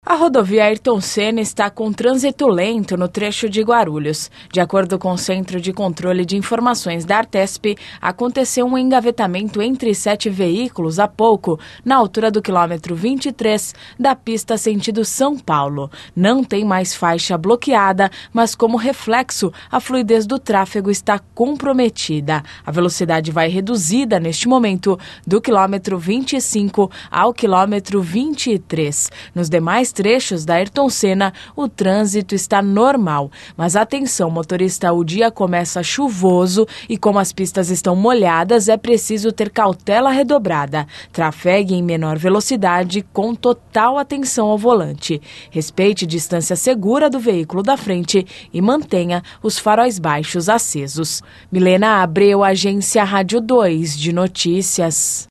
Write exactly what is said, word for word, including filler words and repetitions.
A rodovia Ayrton Senna está com trânsito lento no trecho de Guarulhos. De acordo com o Centro de Controle de Informações da Artesp, aconteceu um engavetamento entre sete veículos há pouco, na altura do quilômetro vinte e três da pista sentido São Paulo. Não tem mais faixa bloqueada, mas como reflexo, a fluidez do tráfego está comprometida. A velocidade vai reduzida neste momento do quilômetro vinte e cinco ao quilômetro vinte e três. Nos demais trechos da Ayrton Senna, o trânsito está normal. Mas atenção, motorista, o dia começa chuvoso e como as pistas estão molhadas, é preciso ter cautela redobrada. Trafegue em menor velocidade com total atenção ao volante. Respeite distância segura do veículo da frente e mantenha os faróis baixos acesos. Milena Abreu, Agência Rádio dois de Notícias.